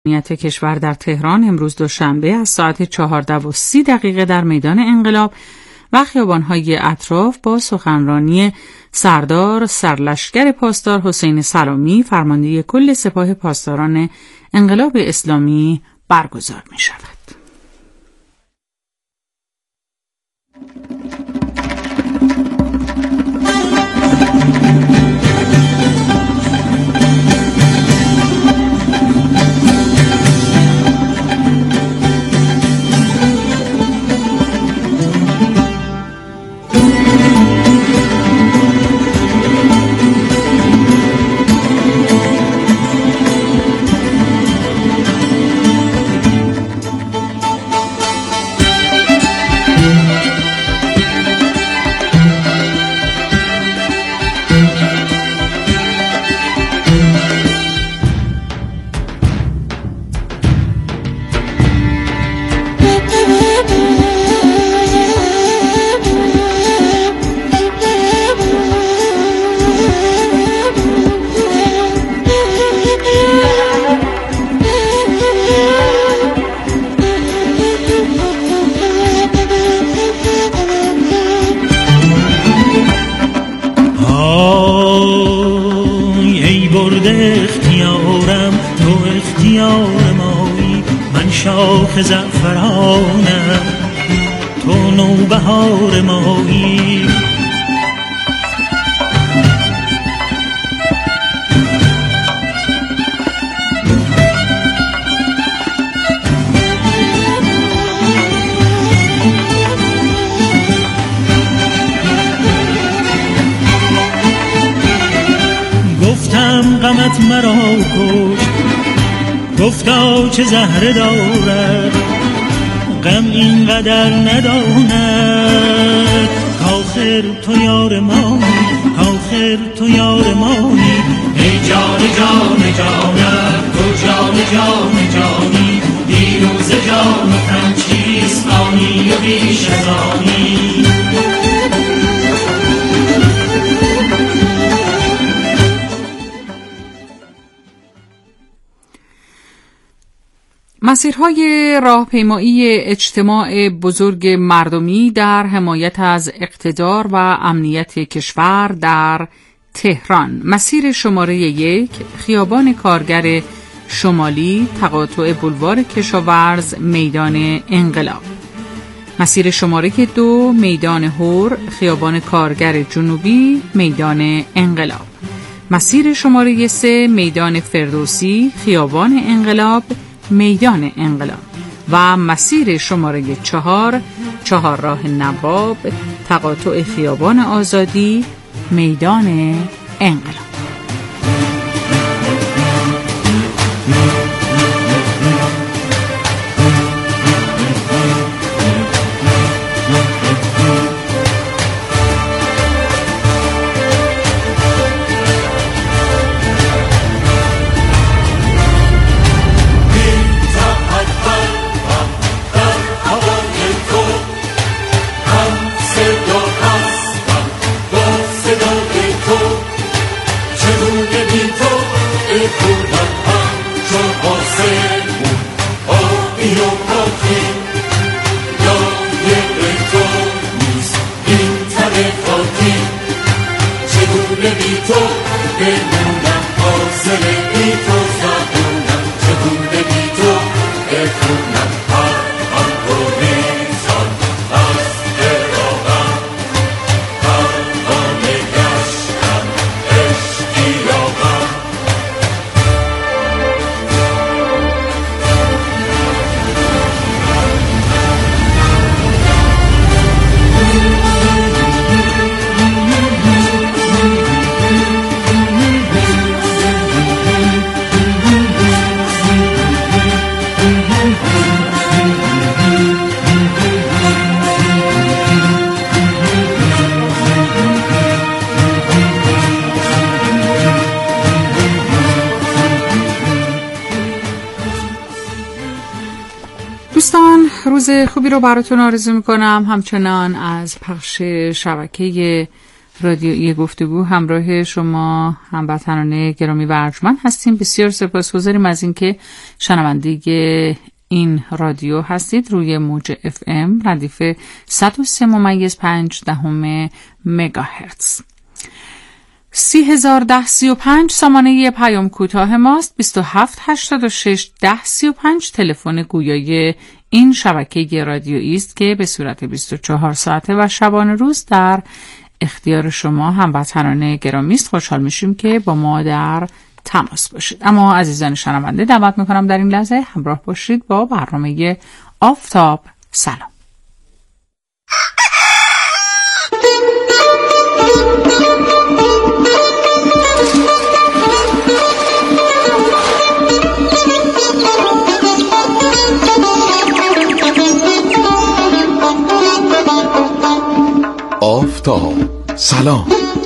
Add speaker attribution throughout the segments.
Speaker 1: امنیت کشور در تهران امروز دوشنبه از ساعت 14:30 در میدان انقلاب و خیابان‌های اطراف با سخنرانی سردار سرلشکر پاسدار حسین سلامی فرمانده کل سپاه پاسداران انقلاب اسلامی برگزار می‌شود.
Speaker 2: شاخ زعفرانم تو نوبهار مایی، گفتم غمت مرا کشت، گفتا چه زهره دارد غم اینقدر نداند، کاخر تو یار مانی، کاخر تو یار مانی، ای جان جان جانم تو جان جان جانی، دیروز جان و تن چیست آنی و بیش از آنی.
Speaker 1: مسیرهای راهپیمایی اجتماع بزرگ مردمی در حمایت از اقتدار و امنیت کشور در تهران. مسیر شماره 1 خیابان کارگر شمالی تقاطع بولوار کشاورز میدان انقلاب. مسیر شماره 2 میدان هور خیابان کارگر جنوبی میدان انقلاب. مسیر شماره 3 میدان فردوسی خیابان انقلاب میدان انقلاب و مسیر شماره 4 چهارراه نواب تقاطع خیابان آزادی میدان انقلاب. دوستان روز خوبی رو براتون آرزو میکنم، همچنان از پخش شبکه رادیویی گفتگو همراه شما هموطنان گرامی و ارجمند هستیم. بسیار سپاسگزاریم از اینکه شنونده این رادیو هستید. روی موج FM ردیف 103.5 مگاهرتز. 301035 سامانه پیام کوتاه ماست. 27861035 تلفن گویای این شبکه رادیویی است که به صورت 24 ساعته و شبانه روز در اختیار شما هموطنان گرامی است. خوشحال میشیم که با ما در تماس باشید. اما عزیزان شنونده دعوت میکنم در این لحظه همراه باشید با برنامه آفتاب سلام.
Speaker 3: آفتاب سلام.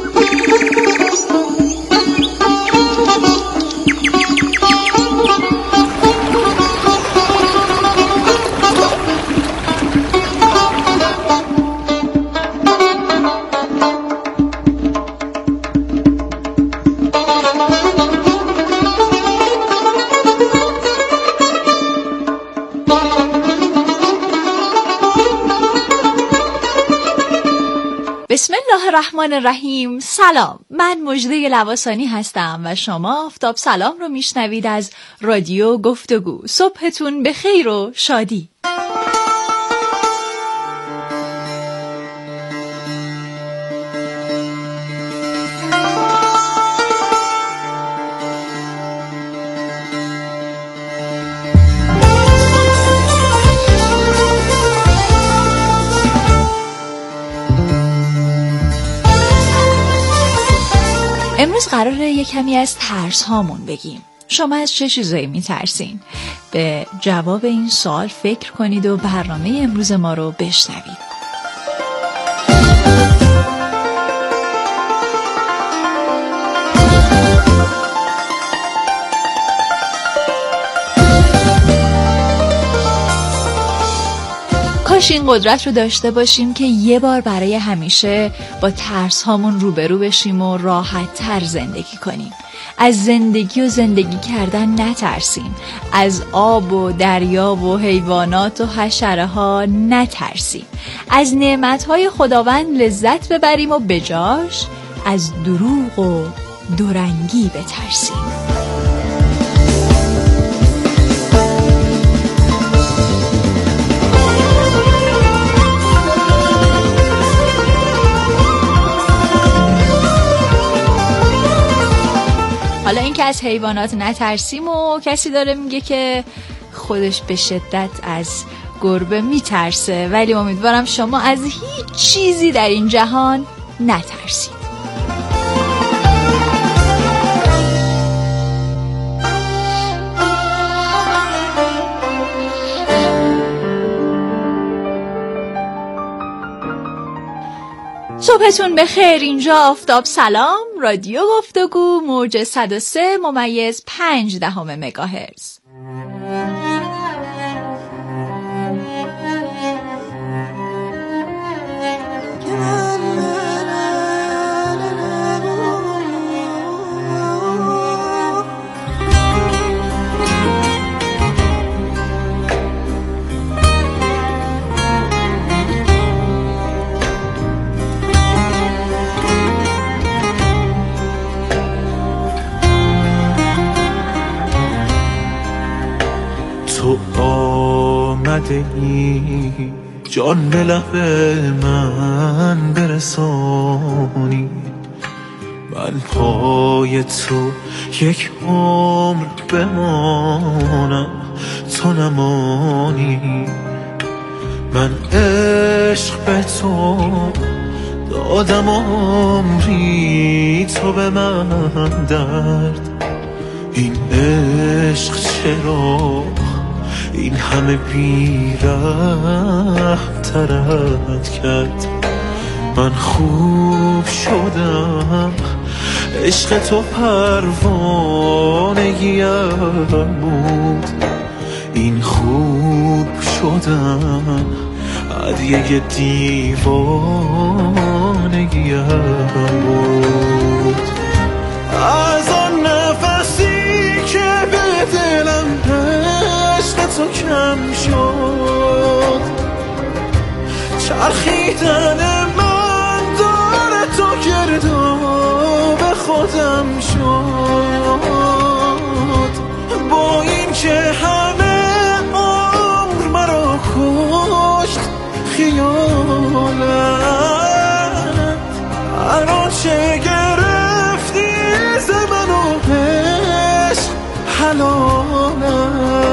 Speaker 4: بسم الله الرحمن الرحیم. سلام، من مژده لواسانی هستم و شما آفتاب سلام رو میشنوید از رادیو گفتگو. صبحتون به خیر و شادی. امروز قراره یک کمی از ترس هامون بگیم. شما از چه چیزایی میترسین؟ به جواب این سوال فکر کنید و برنامه امروز ما رو بشنوید. کاش این قدرت رو داشته باشیم که یه بار برای همیشه با ترس هامون روبرو بشیم و راحت تر زندگی کنیم. از زندگی و زندگی کردن نترسیم. از آب و دریا و حیوانات و حشره ها نترسیم. از نعمتهای خداوند لذت ببریم و بجاش از دروغ و دورنگی بترسیم. حالا این که از حیوانات نترسیم و کسی داره میگه که خودش به شدت از گربه میترسه، ولی امیدوارم شما از هیچ چیزی در این جهان نترسید. صبحتون بخیر. اینجا آفتاب سلام، رادیو گفتگو، موج 103.5 مگاهرتز.
Speaker 2: ای جان به لب من برسانی، من پای تو یک عمر بمانم تو نمانی. من عشق به تو دادم عمری، تو به من درد. این عشق چرا این همه بی‌رحم ترت کرد؟ من خوب شدم عشق تو پروانگیم بود، این خوب شدم هدیه دیوانگیم
Speaker 5: دیوانگیم بود. از آن نفسی که به دلم عشق تو کم شد، چرخیدن من داره تو گرداب خودم شد. با این که همه عمر مرا کشت خیالت، الان چه گرفتی ز من و عشق حلالت.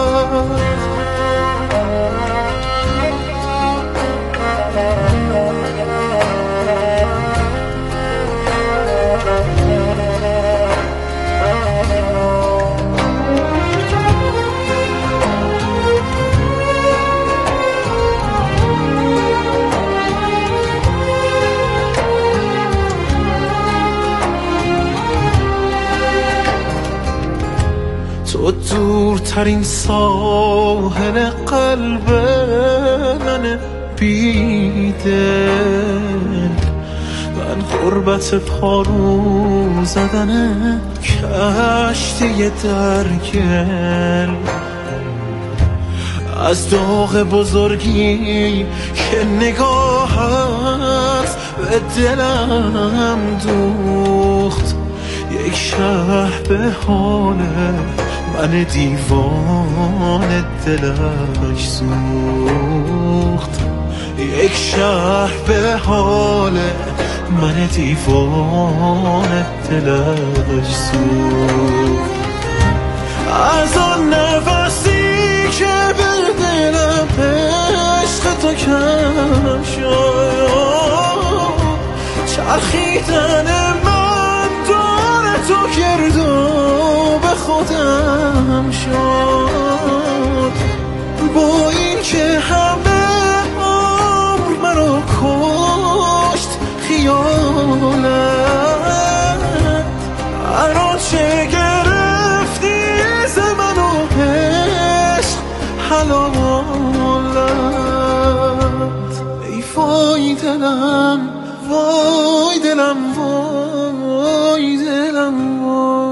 Speaker 5: تو دورترین ساحل قلب من بیدل، من غربت پارو زدن کشتی درگل. از داغ بزرگی که نگاهت به دلم دوخت، یک شب به حال من دیوان دلش سوخت. یک شهر به حال من دیوان دلش سوخت. از آن نفسی که به دلم عشق تو کم شد، چرخیدن من داره تو گرداب خودم شد. با این که همه عمر مرا کشت خیالت، الان چه گرفتی ز من و عشق حلالت. ای وای دلم، وای دلم، وای دلم،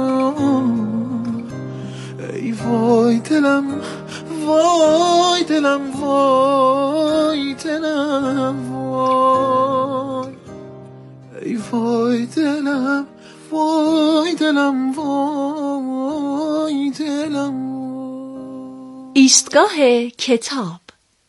Speaker 5: ای وای دلم، وای دلم، وای دلم، وای ای وای دلم، وای دلم، وای دلم.
Speaker 4: ایستگاه کتاب.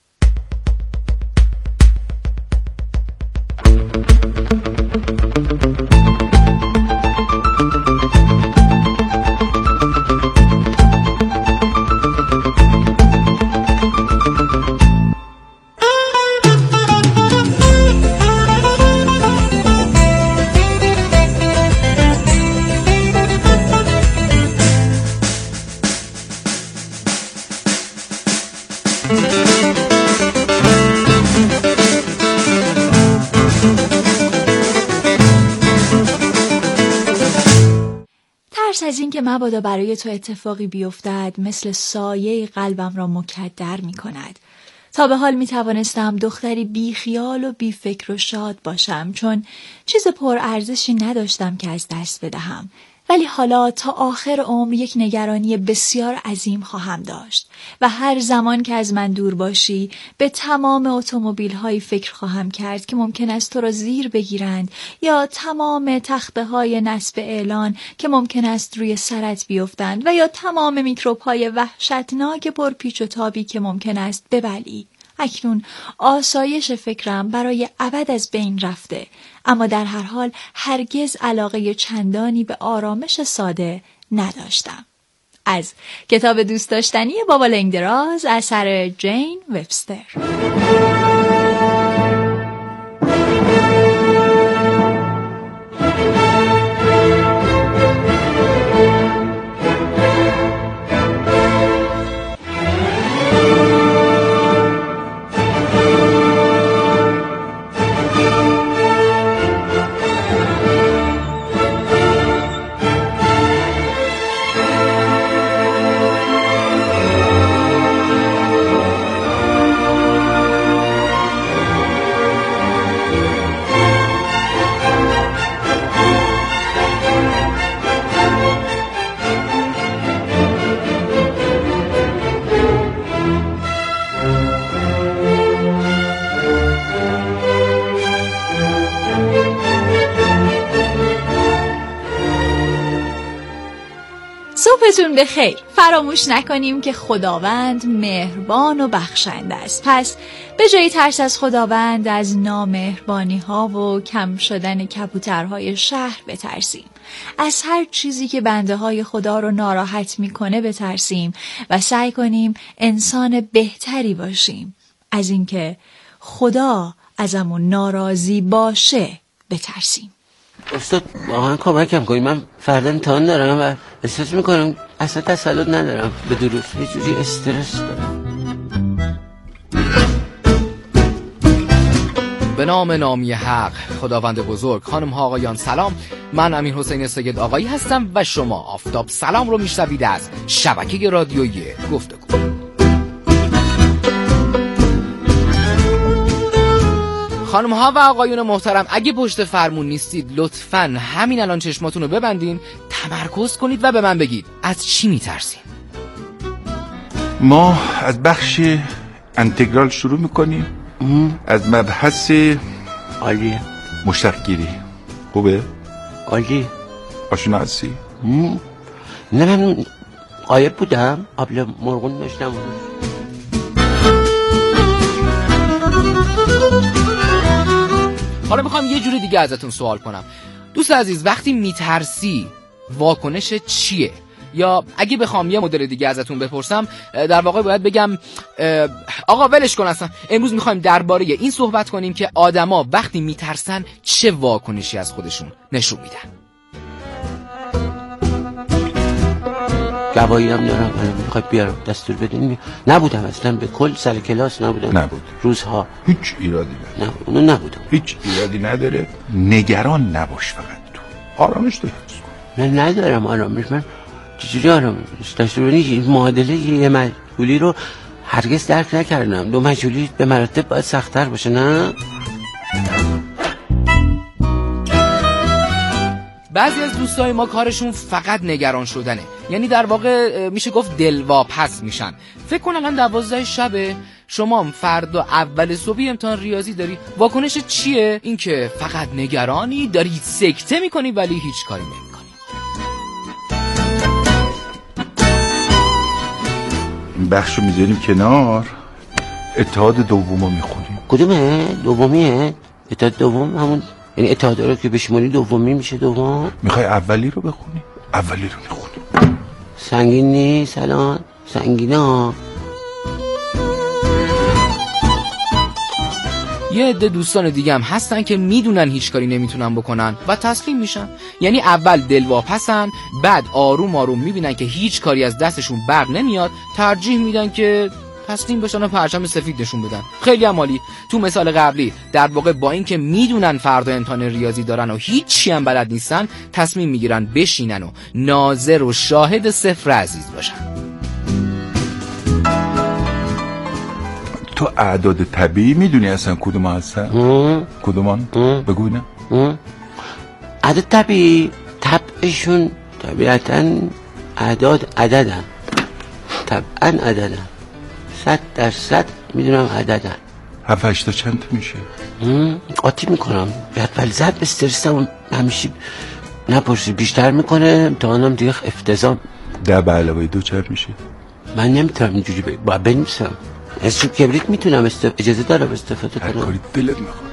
Speaker 4: ترس از این که مبادا برای تو اتفاقی بیفتد مثل سایه قلبم را مکدر می کند. تا به حال می توانستم دختری بی خیال و بی فکر و شاد باشم، چون چیز پرارزشی نداشتم که از دست بدهم. ولی حالا تا آخر عمر یک نگرانی بسیار عظیم خواهم داشت و هر زمان که از من دور باشی به تمام اتومبیل‌های فکر خواهم کرد که ممکن است تو را زیر بگیرند، یا تمام تخته‌های نصب اعلان که ممکن است روی سرت بیفتند، و یا تمام میکروب‌های وحشتناک پرپیچ و تابی که ممکن است ببلی. اکنون آسایش فکرم برای ابد از بین رفته، اما در هر حال هرگز علاقه چندانی به آرامش ساده نداشتم. از کتاب دوست داشتنی بابا لنگدراز اثر جین وبستر. شبتون بخیر. فراموش نکنیم که خداوند مهربان و بخشنده است. پس به جای ترس از خداوند از نامهربانی ها و کم شدن کبوترهای شهر بترسیم. از هر چیزی که بنده های خدا رو ناراحت میکنه بترسیم و سعی کنیم انسان بهتری باشیم. از اینکه خدا ازمون ناراضی باشه بترسیم.
Speaker 6: استاد واقعا کمکم کنید، من فردا امتحان دارم و احساس میکنم اصلا تسلط ندارم به دروس، یه جوری استرس دارم.
Speaker 7: به نام نامی حق خداوند بزرگ. خانم ها آقایان سلام، من امیرحسین سید آقایی هستم و شما آفتاب سلام رو میشنوید از شبکه رادیویی گفتگو. خانم ها و آقایون محترم، اگه پشت فرمون نیستید لطفاً همین الان چشماتون رو ببندین، تمرکز کنید و به من بگید از چی میترسین؟
Speaker 3: ما از بخش انتگرال شروع میکنیم. از مبحث
Speaker 6: عالیه.
Speaker 3: مشتق گیری خوبه؟
Speaker 6: عالی.
Speaker 3: آشنا هستی؟
Speaker 6: نه من غایب بودم، قبل مرغون داشتم.
Speaker 7: حالا میخوام یه جوری دیگه ازتون سوال کنم. دوست عزیز، وقتی میترسی واکنش چیه؟ یا اگه بخوام یه مدل دیگه ازتون بپرسم، در واقع باید بگم آقا ولش کن، اصلا امروز میخوایم درباره این صحبت کنیم که آدما وقتی میترسن چه واکنشی از خودشون نشون میدن.
Speaker 6: گواهی هم دارم، میخوای بیارم دستور بدین؟ نبودم اصلا، به کل سر کلاس نبودم.
Speaker 3: نبود
Speaker 6: روزها
Speaker 3: هیچ ایرادی نداره.
Speaker 6: اونو نبودم.
Speaker 3: هیچ ایرادی نداره. نگران نباش، فقط تو آرامش تو حفظ کن.
Speaker 6: من ندارم آرامش. من چجوری آرامش داشته باشی؟ معادله یه مجهولی رو هرگز درک نکردم. دو مجهولی به مراتب باید سخت‌تر باشه، نه؟
Speaker 7: بعضی از دوستای ما کارشون فقط نگران شدنه، یعنی در واقع میشه گفت دلواپس میشن. فکر کن الان 12 شبه، شما فردا اول صبح امتحان ریاضی داری، واکنش چیه؟ این که فقط نگرانی، داری سکته میکنی ولی هیچ کاری نمیکنی.
Speaker 3: این بخشو میذاریم کنار، اتحاد دومو میخونیم.
Speaker 6: کدومه؟ دومیه؟ اتحاد دوم همون، یعنی اتحاد رو که بشمونی دومی میشه دوم؟
Speaker 3: میخوای اولی رو بخونی؟ اولی رو میخونیم.
Speaker 6: سنگین نیست الان؟ سنگینه ها.
Speaker 7: یه عده دوستان دیگه هم هستن که میدونن هیچ کاری نمیتونن بکنن و تسلیم میشن. یعنی اول دلواپسن، بعد آروم آروم میبینن که هیچ کاری از دستشون بر نمیاد، ترجیح میدن که تسلیم بشن و پرچم سفید نشون بدن. خیلی عالی. تو مثال قبلی در واقع با این که میدونن فردا امتحان ریاضی دارن و هیچی هم بلد نیستن، تصمیم میگیرن بشینن و ناظر و شاهد صفر عزیز باشن.
Speaker 3: تو اعداد طبیعی میدونی اصلا کدوم هستن؟ کدومان؟ بگو اینه.
Speaker 6: اعداد طبیعی طبعشون طبیعتاً اعداد عددن، طبعاً عددن، 100% میدونم عددن.
Speaker 3: 7-8 تا چند میشه؟
Speaker 6: قاطی میکنم، جدول زد به استرسم همیشه نپرسی، بیشتر میکنه امتحانم دیگه افتضاح.
Speaker 3: 10 به علاوه 2 چند میشه؟
Speaker 6: من نمیتونم اینجوری باید بنویسم. از چوب کبریت میتونم اجازه دارم استفاده کنم؟
Speaker 3: هر کاری دلت میخواد.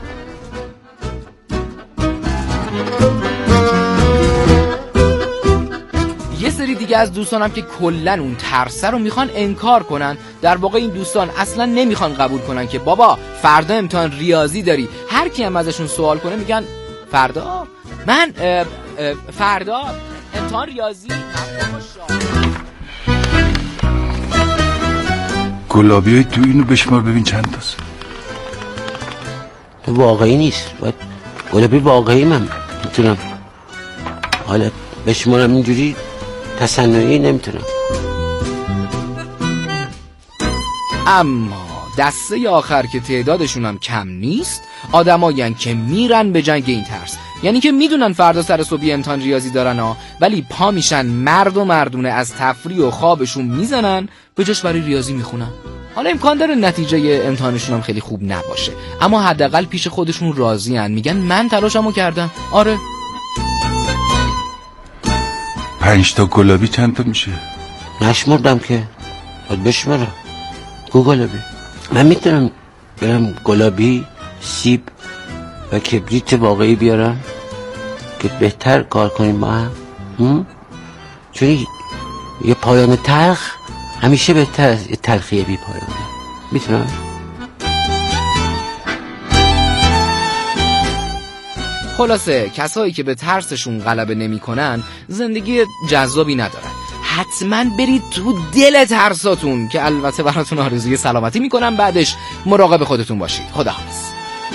Speaker 7: یه سری دیگه از دوستانم که کلن اون ترسه رو میخوان انکار کنن. در واقع این دوستان اصلا نمیخوان قبول کنن که بابا فردا امتحان ریاضی داری. هر کی هم ازشون سوال کنه میگن فردا؟ من فردا امتحان ریاضی.
Speaker 3: گلابی های تو اینو بشمار ببین چند تاست.
Speaker 6: تو واقعی نیست، باید گلابی واقعی من میتونم حالا بشمارم، اینجوری تصنعی نمیتونم.
Speaker 7: اما دسته آخر که تعدادشون هم کم نیست، آدمایین که میرن به جنگ این ترس. یعنی که میدونن فردا سر صبحی امتحان ریاضی دارن ها، ولی پا میشن مرد و مردونه از تفریح و خوابشون میزنن، به جاش برای ریاضی میخونن. حالا امکان داره نتیجه امتحانشون هم خیلی خوب نباشه، اما حداقل پیش خودشون راضی ان، میگن من تلاشمو کردم. آره
Speaker 3: 5 تا گلابی چند تا میشه؟
Speaker 6: نشمردم که باید بشمرم. کو گلابی؟ من میتونم برم گلابی، سیب و کبریت واقعی بیارم که بهتر کار کنیم با هم. چون یه پایان تلخ همیشه بهتر از یه تلخی بی پایانه. میتونم؟
Speaker 7: خلاصه کسایی که به ترسشون غلبه نمی‌کنن زندگی جذابی ندارن. حتما برید تو دل ترساتون که البته براتون آرزوی سلامتی میکنم. بعدش مراقب خودتون باشید. خداحافظ.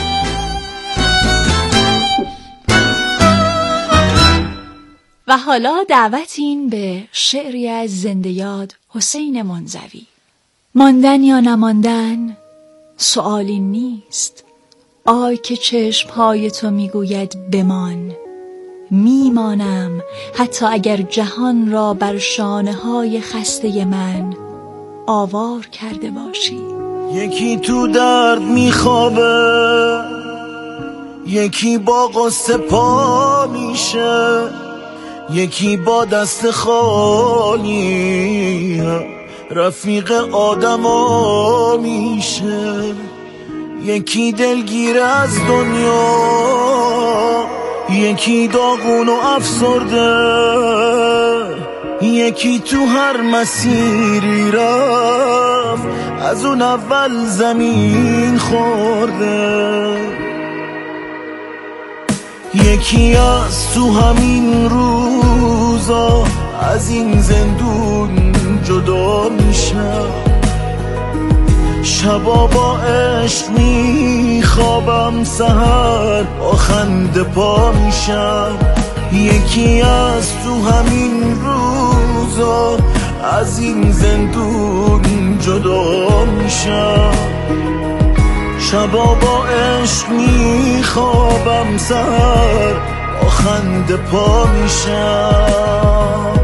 Speaker 4: و حالا دعوتین به شعری از زنده یاد حسین منزوی. ماندن یا نماندن سؤالی نیست، آی که چشم‌های تو میگوید بمان. میمانم حتی اگر جهان را بر شانه‌های خسته من آوار کرده باشی.
Speaker 5: یکی تو درد میخوابه، یکی با قصه پا میشه، یکی با دست خالی رفیق آدما میشه. یکی دلگیر از دنیا، یکی داغون و افسرده، یکی تو هر مسیری رفت از اون اول زمین خورده. یکی از تو همین روزا از این زندون جدا میشه، شبا با عشق میخوابم، سحر با خنده پا میشم. یکی از تو همین روزا از این زندون جدا میشم، شبا با عشق میخوابم، سحر با خنده پا میشم.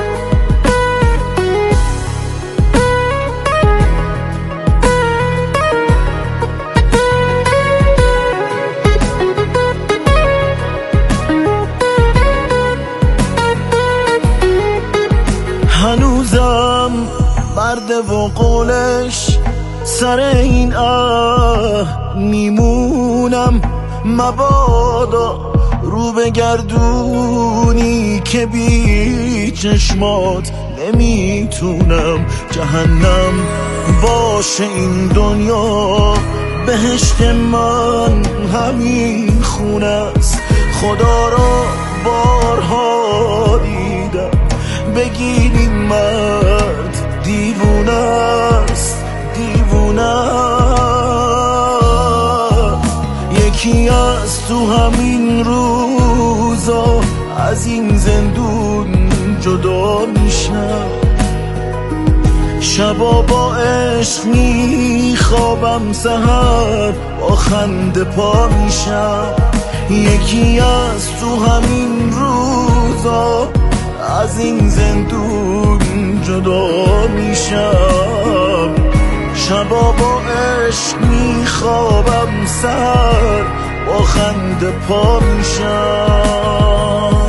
Speaker 5: هنوزم مرد و قولش سر این میمونم، مبادا رو بگردونی که بی چشمات نمیتونم. جهنم باشه این دنیا، بهشت من همین خونه است. خدا را بارها دیدم، بگین این مرد دیوونه است، دیوونه. یکی از تو همین روزا از این زندون جدا میشم، شبا با عشق میخوابم، سحر با خنده پا میشم. یکی از تو همین روزا از این زندون جدا میشم، شبا با عشق میخوابم، سحر با خنده پا میشم.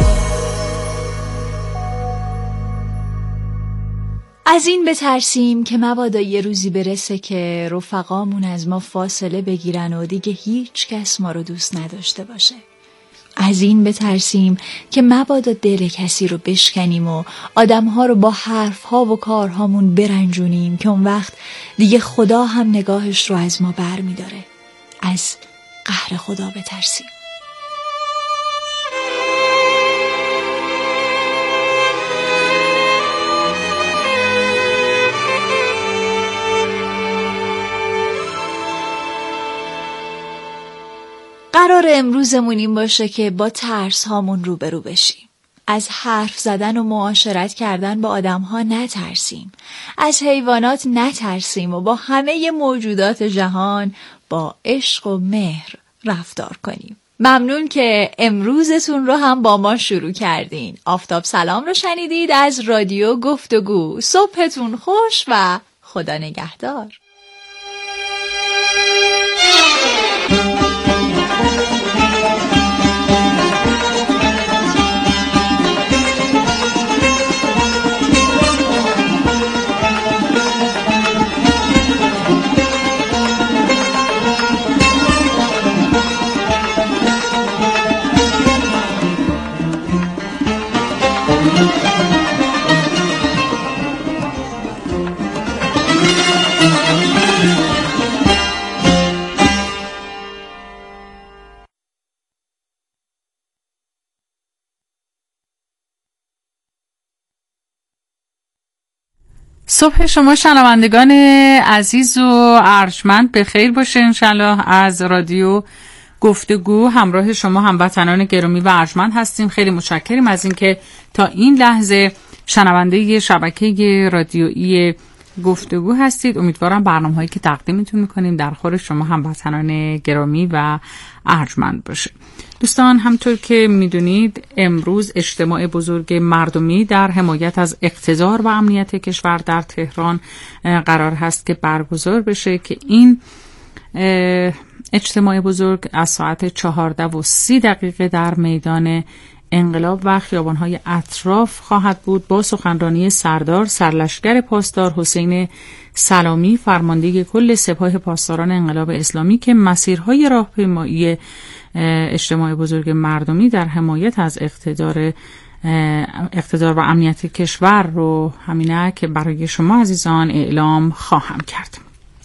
Speaker 4: از این بترسیم که مبادا یه روزی برسه که رفقامون از ما فاصله بگیرن و دیگه هیچ کس ما رو دوست نداشته باشه. از این بترسیم که مبادا دل کسی رو بشکنیم و آدمها رو با حرفها و کارهامون برنجونیم که اون وقت دیگه خدا هم نگاهش رو از ما بر می داره. از قهر خدا بترسیم. قرار امروزمون این باشه که با ترس هامون روبرو بشیم. از حرف زدن و معاشرت کردن با آدم ها نترسیم. از حیوانات نترسیم و با همه موجودات جهان با عشق و مهر رفتار کنیم. ممنون که امروزتون رو هم با ما شروع کردین. آفتاب سلام رو شنیدید از رادیو گفتگو. صبحتون خوش و خدا نگهدار.
Speaker 1: صبح شما شنوندگان عزیز و ارجمند به خیر باشه انشالله. از رادیو گفتگو همراه شما هموطنان گرامی و ارجمند هستیم. خیلی متشکریم از اینکه تا این لحظه شنونده شبکه رادیویی گفتگو هستید. امیدوارم برنامه‌هایی که تقدیمتون می‌کنیم در خور شما هموطنان گرامی و ارجمند باشه. دوستان، همطور که میدونید امروز اجتماع بزرگ مردمی در حمایت از اقتدار و امنیت کشور در تهران قرار هست که برگزار بشه که این اجتماع بزرگ از ساعت 14:30 در میدان انقلاب و خیابان‌های اطراف خواهد بود با سخنرانی سردار سرلشکر پاسدار حسین سلامی، فرمانده کل سپاه پاسداران انقلاب اسلامی، که مسیرهای راهپیمایی اجتماع بزرگ مردمی در حمایت از اقتدار و امنیت کشور رو همینه که برای شما عزیزان اعلام خواهم کرد.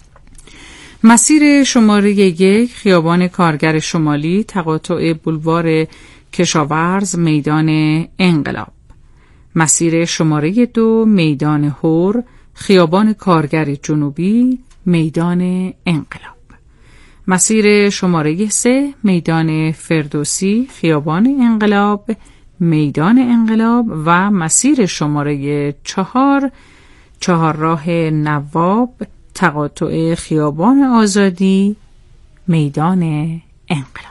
Speaker 1: مسیر شماره 1 خیابان کارگر شمالی، تقاطع بولوار کشاورز، میدان انقلاب. مسیر شماره 2 میدان هور، خیابان کارگر جنوبی، میدان انقلاب. مسیر شماره 3 میدان فردوسی، خیابان انقلاب، میدان انقلاب. و مسیر شماره 4 چهارراه نواب، تقاطع خیابان آزادی، میدان انقلاب.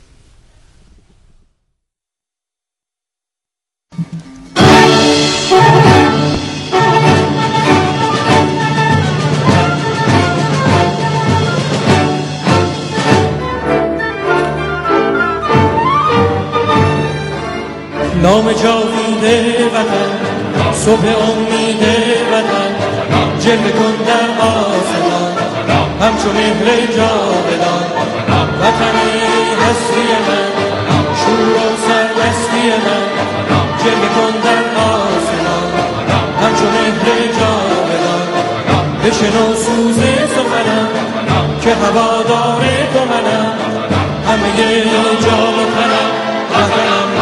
Speaker 2: نام جاوید وطن، صبح امید وطن، جلوه کن در آسمان همچون مهر جاودان. وطن هستی من، شور و سرمستی من، جلوه کن در آسمان همچون مهر جاودان. بشنو سوز سخنم که هوادار تو منم، همه جا و تنم وطنم.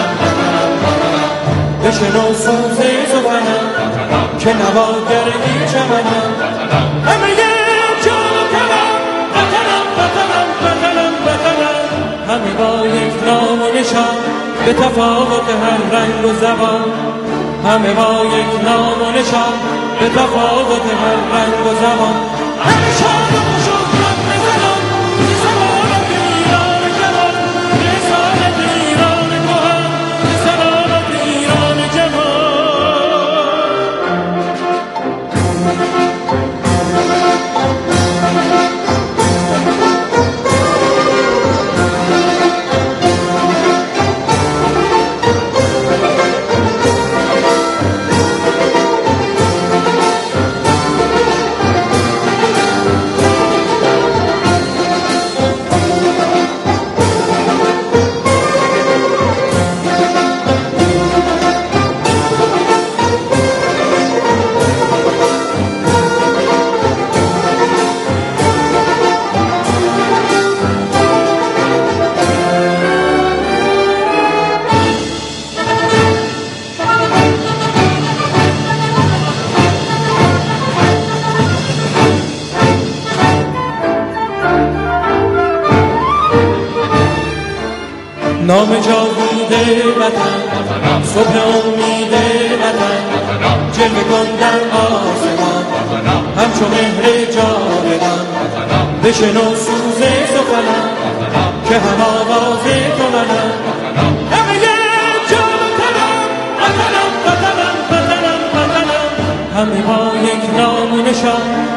Speaker 2: بشنو سوز سخنم که نواگردی چمنم، همه جا و تنم وطنم وطنم وطنم وطنم. همه با یک نام و نشان به تفاوت هر رنگ و زبان، همه با یک نام و نشان به تفاوت هر رنگ و زبان. همه شاد و شکرم بزنم سلامت ایران جوان، رسالت ایران کهن، سلامت ایران جوان. نام جاوید وطن، صبح امید وطن، جلوه کن در آسمان همچون مهر جاودان. بشنو سوز سخنم که هم آواز تو منم، همه جا و تنم وطنم وطنم وطنم وطنم. همه با یک نام و نشان